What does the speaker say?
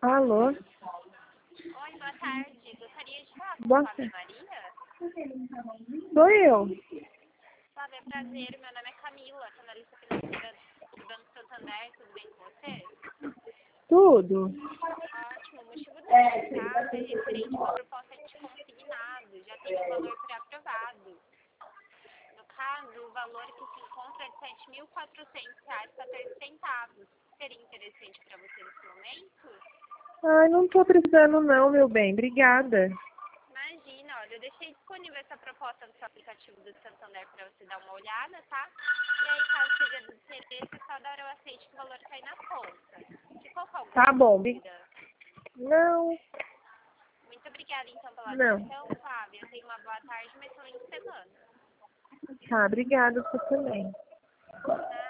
Alô? Oi, boa tarde. Gostaria de falar com Boa Flávia tarde. Maria? Sou eu. Flávia, prazer. Meu nome é Camila, analista financeira do Banco Santander. Tudo bem com você? Tudo? Ótimo. O motivo da minha chamada é referente a uma proposta de consignado. Já tem o valor pré-aprovado. No caso, o valor que se encontra é de R$ 7.400,14. Seria interessante para você nesse momento? Ai, não tô precisando não, meu bem. Obrigada. Imagina, olha, eu deixei disponível essa proposta no seu aplicativo do Santander para você dar uma olhada, tá? E aí, caso seja do interesse, é só dar o aceite que o valor cai na conta. Ficou com alguma Tá bom. dúvida? Não, Muito obrigada, então, pela não. atenção, Fábio. Tenha uma boa tarde e uma excelente semana. Tá, obrigada, você também.